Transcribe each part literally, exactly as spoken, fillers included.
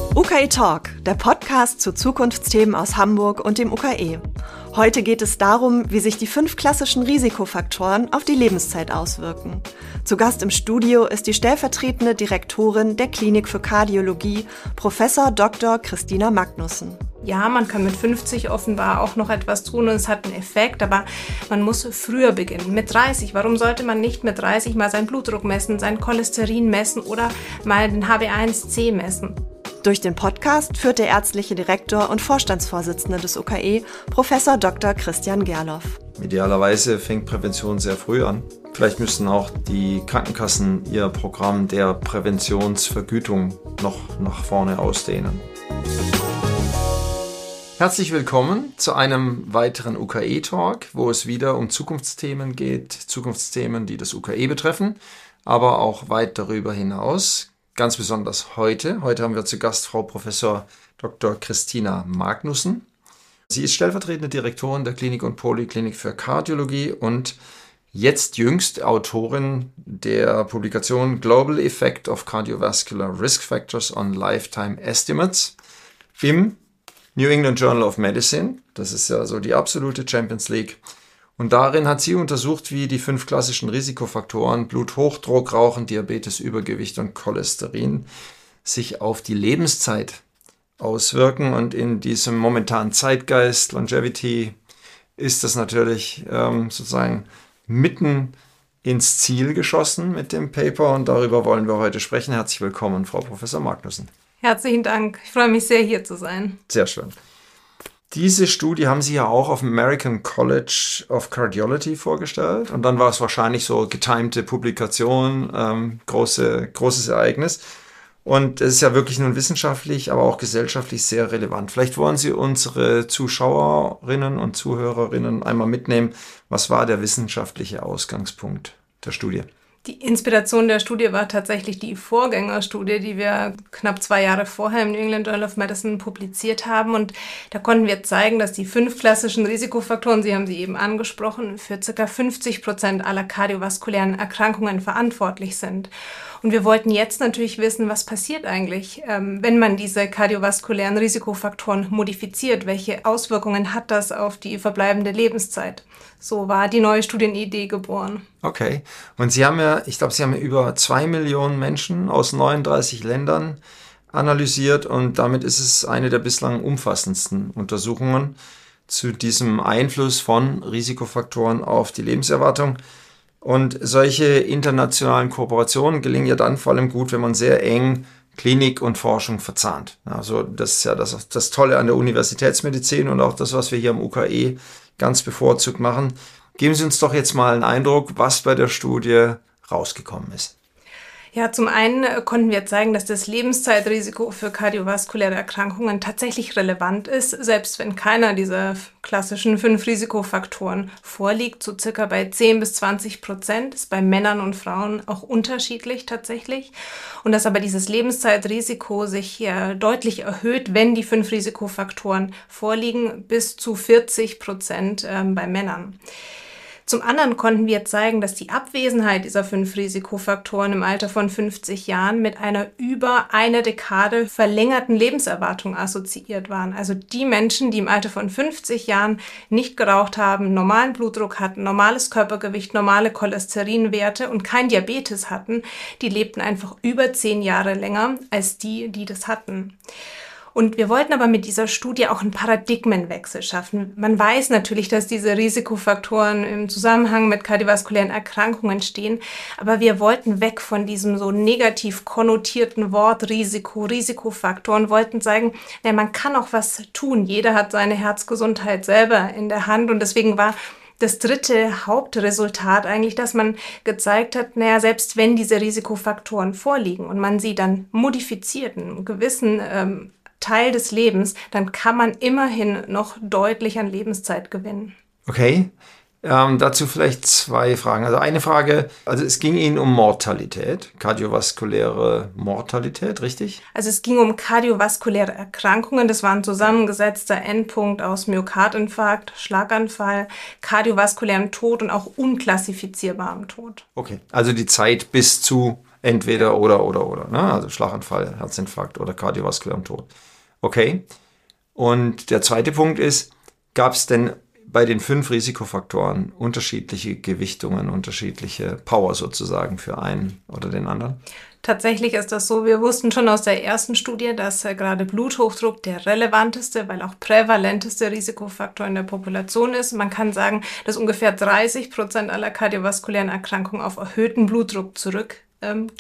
U K E Talk, der Podcast zu Zukunftsthemen aus Hamburg und dem U K E. Heute geht es darum, wie sich die fünf klassischen Risikofaktoren auf die Lebenszeit auswirken. Zu Gast im Studio ist die stellvertretende Direktorin der Klinik für Kardiologie, Professor Doktor Christina Magnussen. Ja, man kann mit fünfzig offenbar auch noch etwas tun und es hat einen Effekt, aber man muss früher beginnen, mit dreißig. Warum sollte man nicht mit dreißig mal seinen Blutdruck messen, sein Cholesterin messen oder mal den H b A eins C messen? Durch den Podcast führt der ärztliche Direktor und Vorstandsvorsitzende des U K E, Professor Doktor Christian Gerloff. Idealerweise fängt Prävention sehr früh an. Vielleicht müssten auch die Krankenkassen ihr Programm der Präventionsvergütung noch nach vorne ausdehnen. Herzlich willkommen zu einem weiteren U K E-Talk, wo es wieder um Zukunftsthemen geht, Zukunftsthemen, die das U K E betreffen, aber auch weit darüber hinaus. Ganz besonders heute. Heute haben wir zu Gast Frau Professor Doktor Christina Magnussen. Sie ist stellvertretende Direktorin der Klinik und Poliklinik für Kardiologie und jetzt jüngst Autorin der Publikation Global Effect of Cardiovascular Risk Factors on Lifetime Estimates im New England Journal of Medicine. Das ist ja so die absolute Champions League. Und darin hat sie untersucht, wie die fünf klassischen Risikofaktoren Bluthochdruck, Rauchen, Diabetes, Übergewicht und Cholesterin sich auf die Lebenszeit auswirken. Und in diesem momentanen Zeitgeist, Longevity, ist das natürlich ähm, sozusagen mitten ins Ziel geschossen mit dem Paper. Und darüber wollen wir heute sprechen. Herzlich willkommen, Frau Professor Magnussen. Herzlichen Dank. Ich freue mich sehr, hier zu sein. Sehr schön. Diese Studie haben Sie ja auch auf dem American College of Cardiology vorgestellt und dann war es wahrscheinlich so getimte Publikation, ähm, große, großes Ereignis. Und es ist ja wirklich nun wissenschaftlich, aber auch gesellschaftlich sehr relevant. Vielleicht wollen Sie unsere Zuschauerinnen und Zuhörerinnen einmal mitnehmen. Was war der wissenschaftliche Ausgangspunkt der Studie? Die Inspiration der Studie war tatsächlich die Vorgängerstudie, die wir knapp zwei Jahre vorher im New England Journal of Medicine publiziert haben. Und da konnten wir zeigen, dass die fünf klassischen Risikofaktoren, Sie haben sie eben angesprochen, für ca. fünfzig Prozent aller kardiovaskulären Erkrankungen verantwortlich sind. Und wir wollten jetzt natürlich wissen, was passiert eigentlich, ähm, wenn man diese kardiovaskulären Risikofaktoren modifiziert. Welche Auswirkungen hat das auf die verbleibende Lebenszeit? So war die neue Studienidee geboren. Okay. Und Sie haben ja, ich glaube, Sie haben ja über zwei Millionen Menschen aus neununddreißig Ländern analysiert und damit ist es eine der bislang umfassendsten Untersuchungen zu diesem Einfluss von Risikofaktoren auf die Lebenserwartung. Und solche internationalen Kooperationen gelingen ja dann vor allem gut, wenn man sehr eng Klinik und Forschung verzahnt. Also das ist ja das, das Tolle an der Universitätsmedizin und auch das, was wir hier am U K E ganz bevorzugt machen. Geben Sie uns doch jetzt mal einen Eindruck, was bei der Studie rausgekommen ist. Ja, zum einen konnten wir zeigen, dass das Lebenszeitrisiko für kardiovaskuläre Erkrankungen tatsächlich relevant ist, selbst wenn keiner dieser klassischen fünf Risikofaktoren vorliegt. So circa bei zehn bis zwanzig Prozent ist bei Männern und Frauen auch unterschiedlich tatsächlich. Und dass aber dieses Lebenszeitrisiko sich hier deutlich erhöht, wenn die fünf Risikofaktoren vorliegen, bis zu vierzig Prozent ähm, bei Männern. Zum anderen konnten wir zeigen, dass die Abwesenheit dieser fünf Risikofaktoren im Alter von fünfzig Jahren mit einer über eine Dekade verlängerten Lebenserwartung assoziiert waren. Also die Menschen, die im Alter von fünfzig Jahren nicht geraucht haben, normalen Blutdruck hatten, normales Körpergewicht, normale Cholesterinwerte und kein Diabetes hatten, die lebten einfach über zehn Jahre länger als die, die das hatten. Und wir wollten aber mit dieser Studie auch einen Paradigmenwechsel schaffen. Man weiß natürlich, dass diese Risikofaktoren im Zusammenhang mit kardiovaskulären Erkrankungen stehen, aber wir wollten weg von diesem so negativ konnotierten Wort Risiko, Risikofaktor und wollten sagen, ja, man kann auch was tun. Jeder hat seine Herzgesundheit selber in der Hand und deswegen war das dritte Hauptresultat eigentlich, dass man gezeigt hat, naja, selbst wenn diese Risikofaktoren vorliegen und man sie dann modifiziert, einen gewissen ähm, Teil des Lebens, dann kann man immerhin noch deutlich an Lebenszeit gewinnen. Okay, ähm, dazu vielleicht zwei Fragen. Also eine Frage, also es ging Ihnen um Mortalität, kardiovaskuläre Mortalität, richtig? Also es ging um kardiovaskuläre Erkrankungen. Das war ein zusammengesetzter Endpunkt aus Myokardinfarkt, Schlaganfall, kardiovaskulärem Tod und auch unklassifizierbarem Tod. Okay, also die Zeit bis zu Entweder oder, oder, oder. Ne? Also Schlaganfall, Herzinfarkt oder kardiovaskulären Tod. Okay. Und der zweite Punkt ist, gab es denn bei den fünf Risikofaktoren unterschiedliche Gewichtungen, unterschiedliche Power sozusagen für einen oder den anderen? Tatsächlich ist das so. Wir wussten schon aus der ersten Studie, dass äh, gerade Bluthochdruck der relevanteste, weil auch prävalenteste Risikofaktor in der Population ist. Man kann sagen, dass ungefähr dreißig Prozent aller kardiovaskulären Erkrankungen auf erhöhten Blutdruck zurückgehen. Ähm,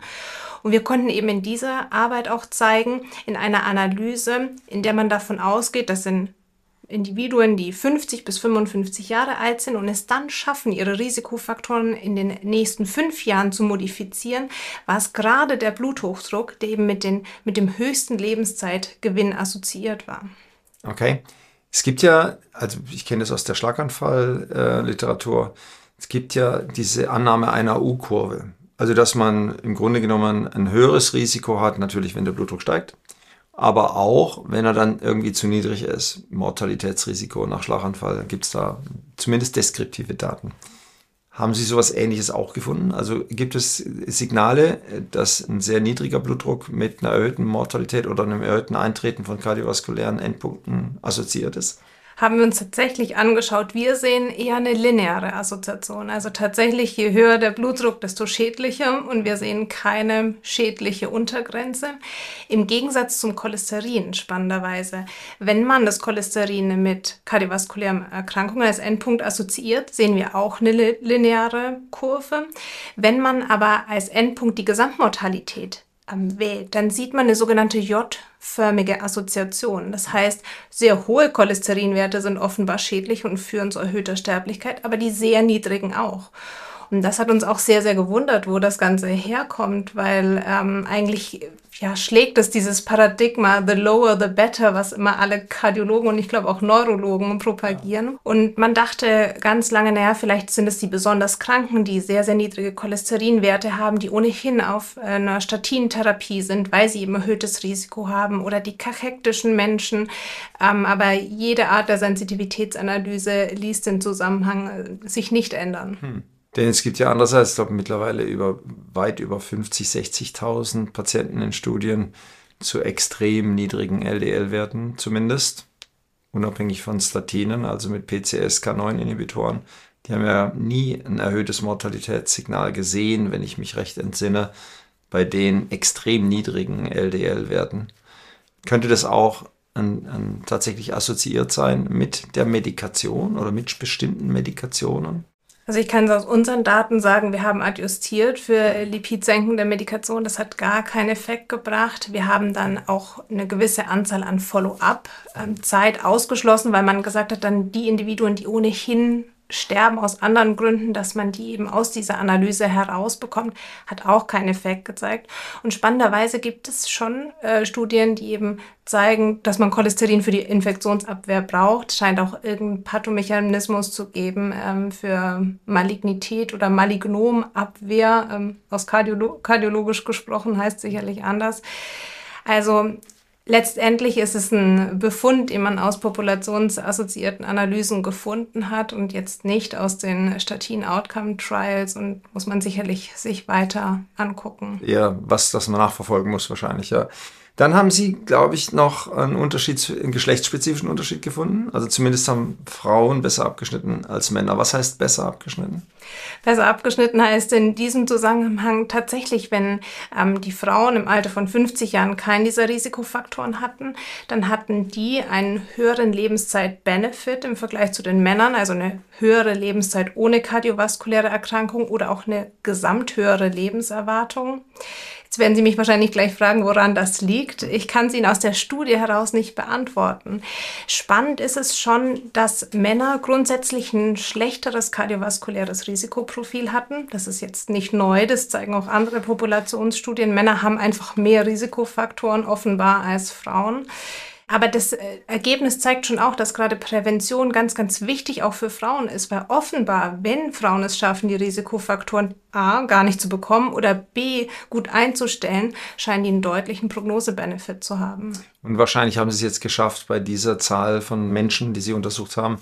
Und wir konnten eben in dieser Arbeit auch zeigen, in einer Analyse, in der man davon ausgeht, dass in Individuen, die fünfzig bis fünfundfünfzig Jahre alt sind und es dann schaffen, ihre Risikofaktoren in den nächsten fünf Jahren zu modifizieren, war es gerade der Bluthochdruck, der eben mit, den, mit dem höchsten Lebenszeitgewinn assoziiert war. Okay. Es gibt ja, also ich kenne das aus der Schlaganfall-Literatur, es gibt ja diese Annahme einer U-Kurve. Also dass man im Grunde genommen ein höheres Risiko hat, natürlich wenn der Blutdruck steigt, aber auch, wenn er dann irgendwie zu niedrig ist. Mortalitätsrisiko nach Schlaganfall, gibt es da zumindest deskriptive Daten. Haben Sie sowas Ähnliches auch gefunden? Also gibt es Signale, dass ein sehr niedriger Blutdruck mit einer erhöhten Mortalität oder einem erhöhten Eintreten von kardiovaskulären Endpunkten assoziiert ist? Haben wir uns tatsächlich angeschaut. Wir sehen eher eine lineare Assoziation. Also tatsächlich, je höher der Blutdruck, desto schädlicher. Und wir sehen keine schädliche Untergrenze. Im Gegensatz zum Cholesterin, spannenderweise. Wenn man das Cholesterin mit kardiovaskulären Erkrankungen als Endpunkt assoziiert, sehen wir auch eine lineare Kurve. Wenn man aber als Endpunkt die Gesamtmortalität wählt, dann sieht man eine sogenannte J-förmige Assoziation. Das heißt, sehr hohe Cholesterinwerte sind offenbar schädlich und führen zu erhöhter Sterblichkeit, aber die sehr niedrigen auch. Und das hat uns auch sehr, sehr gewundert, wo das Ganze herkommt, weil ähm, eigentlich ja, schlägt es dieses Paradigma, the lower the better, was immer alle Kardiologen und ich glaube auch Neurologen propagieren. Und man dachte ganz lange, naja, vielleicht sind es die besonders Kranken, die sehr, sehr niedrige Cholesterinwerte haben, die ohnehin auf einer Statintherapie sind, weil sie eben erhöhtes Risiko haben, oder die kachektischen Menschen. Ähm, aber jede Art der Sensitivitätsanalyse ließ den Zusammenhang äh, sich nicht ändern. Hm. Denn es gibt ja andererseits, ich glaube, mittlerweile über, weit über fünfzig, sechzigtausend Patienten in Studien zu extrem niedrigen L D L-Werten zumindest, unabhängig von Statinen, also mit P C S K neun Inhibitoren. Die haben ja nie ein erhöhtes Mortalitätssignal gesehen, wenn ich mich recht entsinne, bei den extrem niedrigen L D L-Werten. Könnte das auch ein, ein, tatsächlich assoziiert sein mit der Medikation oder mit bestimmten Medikationen? Also ich kann es aus unseren Daten sagen, wir haben adjustiert für lipidsenkende Medikation. Das hat gar keinen Effekt gebracht. Wir haben dann auch eine gewisse Anzahl an Follow-up-Zeit ausgeschlossen, weil man gesagt hat, dann die Individuen, die ohnehin sterben aus anderen Gründen, dass man die eben aus dieser Analyse herausbekommt, hat auch keinen Effekt gezeigt. Und spannenderweise gibt es schon äh, Studien, die eben zeigen, dass man Cholesterin für die Infektionsabwehr braucht. Scheint auch irgendein Pathomechanismus zu geben ähm, für Malignität oder Malignomabwehr. Ähm, aus kardiolo- kardiologisch gesprochen heißt sicherlich anders. Also letztendlich ist es ein Befund, den man aus populationsassoziierten Analysen gefunden hat und jetzt nicht aus den Statin-Outcome-Trials, und muss man sicherlich sich weiter angucken. Ja, was das man nachverfolgen muss wahrscheinlich, ja. Dann haben Sie, glaube ich, noch einen Unterschied, einen geschlechtsspezifischen Unterschied gefunden. Also zumindest haben Frauen besser abgeschnitten als Männer. Was heißt besser abgeschnitten? Besser abgeschnitten heißt in diesem Zusammenhang tatsächlich, wenn ähm, die Frauen im Alter von fünfzig Jahren keinen dieser Risikofaktoren hatten, dann hatten die einen höheren Lebenszeit-Benefit im Vergleich zu den Männern, also eine höhere Lebenszeit ohne kardiovaskuläre Erkrankung oder auch eine gesamthöhere Lebenserwartung. Jetzt werden Sie mich wahrscheinlich gleich fragen, woran das liegt. Ich kann es Ihnen aus der Studie heraus nicht beantworten. Spannend ist es schon, dass Männer grundsätzlich ein schlechteres kardiovaskuläres Risikoprofil hatten. Das ist jetzt nicht neu, das zeigen auch andere Populationsstudien. Männer haben einfach mehr Risikofaktoren offenbar als Frauen. Aber das Ergebnis zeigt schon auch, dass gerade Prävention ganz, ganz wichtig auch für Frauen ist, weil offenbar, wenn Frauen es schaffen, die Risikofaktoren A gar nicht zu bekommen oder B gut einzustellen, scheinen die einen deutlichen Prognosebenefit zu haben. Und wahrscheinlich haben Sie es jetzt geschafft, bei dieser Zahl von Menschen, die Sie untersucht haben,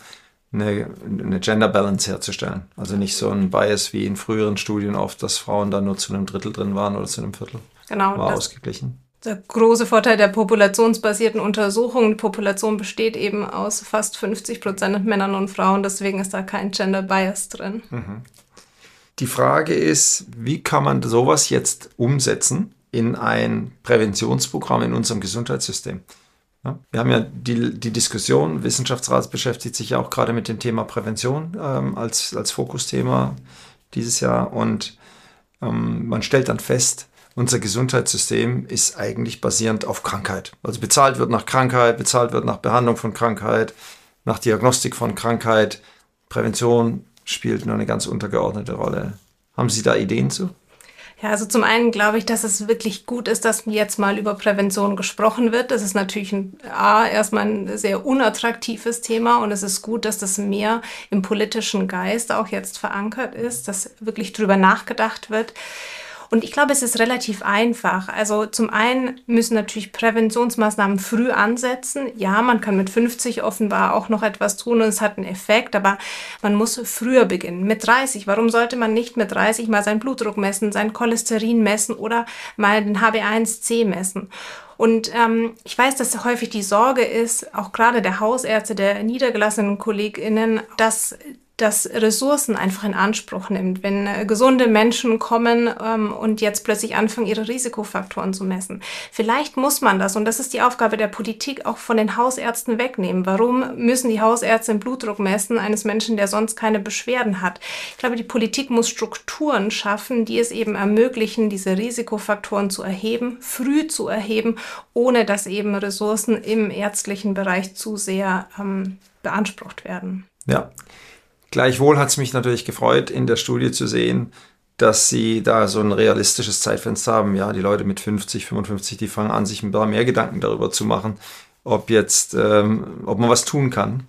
eine, eine Gender Balance herzustellen. Also nicht so ein Bias wie in früheren Studien oft, dass Frauen da nur zu einem Drittel drin waren oder zu einem Viertel. Genau. War ausgeglichen. Der große Vorteil der populationsbasierten Untersuchungen, die Population besteht eben aus fast fünfzig Prozent Männern und Frauen, deswegen ist da kein Gender Bias drin. Mhm. Die Frage ist, wie kann man sowas jetzt umsetzen in ein Präventionsprogramm in unserem Gesundheitssystem? Ja, wir haben ja die, die Diskussion, Wissenschaftsrat beschäftigt sich ja auch gerade mit dem Thema Prävention ähm, als, als Fokusthema dieses Jahr und ähm, man stellt dann fest, unser Gesundheitssystem ist eigentlich basierend auf Krankheit. Also bezahlt wird nach Krankheit, bezahlt wird nach Behandlung von Krankheit, nach Diagnostik von Krankheit. Prävention spielt nur eine ganz untergeordnete Rolle. Haben Sie da Ideen zu? Ja, also zum einen glaube ich, dass es wirklich gut ist, dass jetzt mal über Prävention gesprochen wird. Das ist natürlich ein, A, erstmal ein sehr unattraktives Thema und es ist gut, dass das mehr im politischen Geist auch jetzt verankert ist, dass wirklich drüber nachgedacht wird. Und ich glaube, es ist relativ einfach. Also zum einen müssen natürlich Präventionsmaßnahmen früh ansetzen. Ja, man kann mit fünfzig offenbar auch noch etwas tun und es hat einen Effekt, aber man muss früher beginnen. Mit dreißig. Warum sollte man nicht mit dreißig mal seinen Blutdruck messen, sein Cholesterin messen oder mal den H b A eins C messen? Und ähm, ich weiß, dass häufig die Sorge ist, auch gerade der Hausärzte, der niedergelassenen KollegInnen, dass das Ressourcen einfach in Anspruch nimmt, wenn äh, gesunde Menschen kommen ähm, und jetzt plötzlich anfangen, ihre Risikofaktoren zu messen. Vielleicht muss man das, und das ist die Aufgabe der Politik, auch von den Hausärzten wegnehmen. Warum müssen die Hausärzte den Blutdruck messen eines Menschen, der sonst keine Beschwerden hat? Ich glaube, die Politik muss Strukturen schaffen, die es eben ermöglichen, diese Risikofaktoren zu erheben, früh zu erheben, ohne dass eben Ressourcen im ärztlichen Bereich zu sehr ähm, beansprucht werden. Ja. Gleichwohl hat es mich natürlich gefreut, in der Studie zu sehen, dass sie da so ein realistisches Zeitfenster haben. Ja, die Leute mit fünfzig, fünfundfünfzig, die fangen an, sich ein paar mehr Gedanken darüber zu machen, ob jetzt, ähm, ob man was tun kann.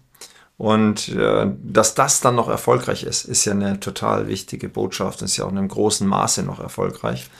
Und äh, dass das dann noch erfolgreich ist, ist ja eine total wichtige Botschaft. Das ist ja auch in einem großen Maße noch erfolgreich.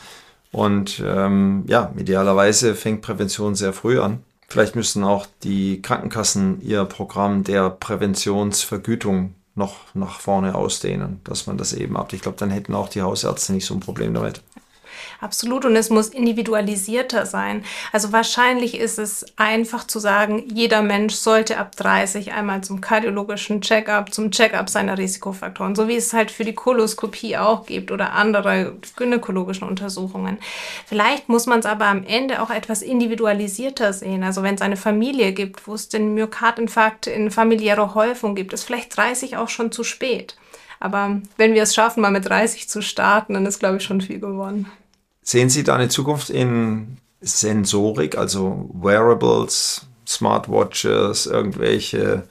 Und ähm, ja, idealerweise fängt Prävention sehr früh an. Vielleicht müssen auch die Krankenkassen ihr Programm der Präventionsvergütung noch nach vorne ausdehnen, dass man das eben ab. Ich glaube, dann hätten auch die Hausärzte nicht so ein Problem damit. Absolut, und es muss individualisierter sein. Also wahrscheinlich ist es einfach zu sagen, jeder Mensch sollte ab dreißig einmal zum kardiologischen Check-up, zum Check-up seiner Risikofaktoren, so wie es halt für die Koloskopie auch gibt oder andere gynäkologischen Untersuchungen. Vielleicht muss man es aber am Ende auch etwas individualisierter sehen. Also wenn es eine Familie gibt, wo es den Myokardinfarkt in familiärer Häufung gibt, ist vielleicht dreißig auch schon zu spät. Aber wenn wir es schaffen, mal mit dreißig zu starten, dann ist, glaube ich, schon viel gewonnen. Sehen Sie da eine Zukunft in Sensorik, also Wearables, Smartwatches, irgendwelche,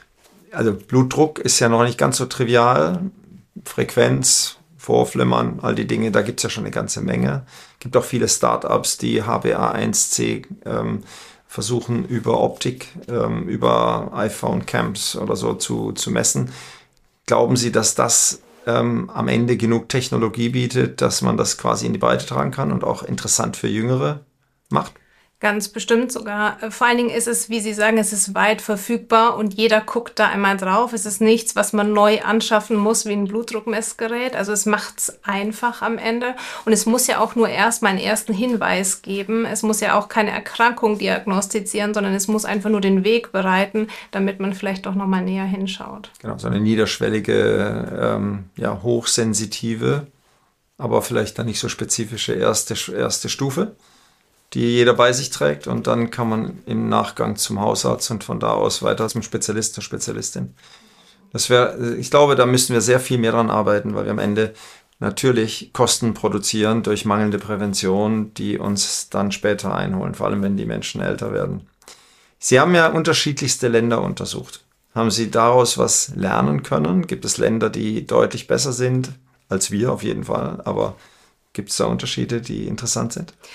also Blutdruck ist ja noch nicht ganz so trivial, Frequenz, Vorflimmern, all die Dinge, da gibt es ja schon eine ganze Menge. Es gibt auch viele Startups, die H b A eins C ähm, versuchen über Optik, ähm, über iPhone-Cams oder so zu, zu messen. Glauben Sie, dass das ähm, am Ende genug Technologie bietet, dass man das quasi in die Breite tragen kann und auch interessant für Jüngere macht? Ganz bestimmt sogar. Vor allen Dingen ist es, wie Sie sagen, es ist weit verfügbar und jeder guckt da einmal drauf. Es ist nichts, was man neu anschaffen muss wie ein Blutdruckmessgerät. Also es macht es einfach am Ende. Und es muss ja auch nur erstmal einen ersten Hinweis geben. Es muss ja auch keine Erkrankung diagnostizieren, sondern es muss einfach nur den Weg bereiten, damit man vielleicht doch nochmal näher hinschaut. Genau, so eine niederschwellige, ähm, ja, hochsensitive, aber vielleicht dann nicht so spezifische erste, erste Stufe, die jeder bei sich trägt, und dann kann man im Nachgang zum Hausarzt und von da aus weiter zum Spezialist, zur Spezialistin. Das wäre, ich glaube, da müssen wir sehr viel mehr dran arbeiten, weil wir am Ende natürlich Kosten produzieren durch mangelnde Prävention, die uns dann später einholen, vor allem wenn die Menschen älter werden. Sie haben ja unterschiedlichste Länder untersucht. Haben Sie daraus was lernen können? Gibt es Länder, die deutlich besser sind als wir auf jeden Fall, aber gibt es da Unterschiede, die interessant sind?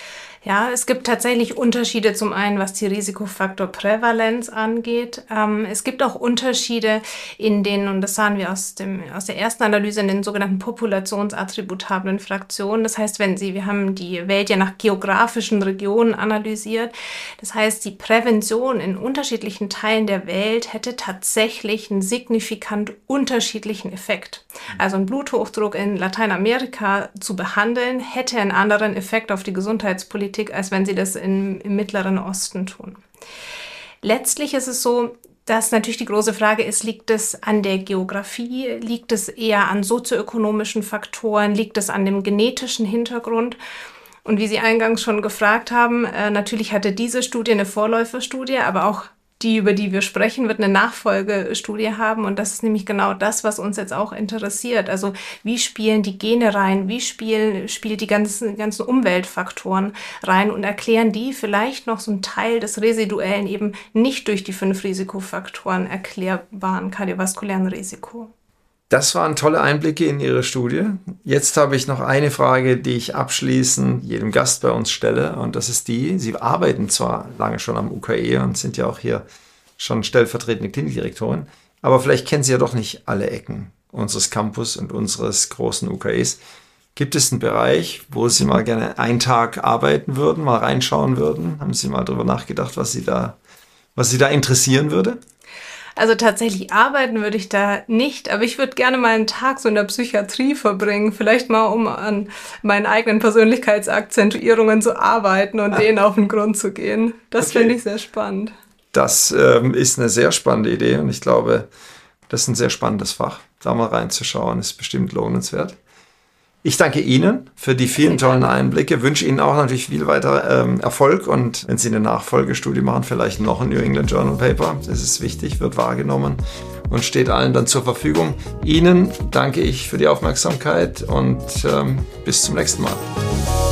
Ja, es gibt tatsächlich Unterschiede, zum einen, was die Risikofaktorprävalenz angeht. Ähm, es gibt auch Unterschiede in den, und das sahen wir aus dem, aus der ersten Analyse, in den sogenannten populationsattributablen Fraktionen. Das heißt, wenn Sie, wir haben die Welt ja nach geografischen Regionen analysiert. Das heißt, die Prävention in unterschiedlichen Teilen der Welt hätte tatsächlich einen signifikant unterschiedlichen Effekt. Also ein Bluthochdruck in Lateinamerika zu behandeln, hätte einen anderen Effekt auf die Gesundheitspolitik, als wenn sie das in, im Mittleren Osten tun. Letztlich ist es so, dass natürlich die große Frage ist, liegt es an der Geografie, liegt es eher an sozioökonomischen Faktoren, liegt es an dem genetischen Hintergrund? Und wie Sie eingangs schon gefragt haben, äh, natürlich hatte diese Studie eine Vorläuferstudie, aber auch die, über die wir sprechen, wird eine Nachfolgestudie haben. Und das ist nämlich genau das, was uns jetzt auch interessiert. Also wie spielen die Gene rein? Wie spielen, spielen die ganzen, ganzen Umweltfaktoren rein? Und erklären die vielleicht noch so einen Teil des residuellen, eben nicht durch die fünf Risikofaktoren erklärbaren kardiovaskulären Risiko? Das waren tolle Einblicke in Ihre Studie. Jetzt habe ich noch eine Frage, die ich abschließend jedem Gast bei uns stelle. Und das ist die, Sie arbeiten zwar lange schon am U K E und sind ja auch hier schon stellvertretende Klinikdirektorin, aber vielleicht kennen Sie ja doch nicht alle Ecken unseres Campus und unseres großen U K Es. Gibt es einen Bereich, wo Sie mal gerne einen Tag arbeiten würden, mal reinschauen würden? Haben Sie mal darüber nachgedacht, was Sie da, was Sie da interessieren würde? Also tatsächlich arbeiten würde ich da nicht, aber ich würde gerne mal einen Tag so in der Psychiatrie verbringen, vielleicht mal, um an meinen eigenen Persönlichkeitsakzentuierungen zu arbeiten und ah. denen auf den Grund zu gehen. Das okay. finde ich sehr spannend. Das ähm, ist eine sehr spannende Idee und ich glaube, das ist ein sehr spannendes Fach. Da mal reinzuschauen, ist bestimmt lohnenswert. Ich danke Ihnen für die vielen tollen Einblicke, wünsche Ihnen auch natürlich viel weiter ähm, Erfolg und wenn Sie eine Nachfolgestudie machen, vielleicht noch ein New England Journal Paper. Das ist wichtig, wird wahrgenommen und steht allen dann zur Verfügung. Ihnen danke ich für die Aufmerksamkeit und ähm, bis zum nächsten Mal.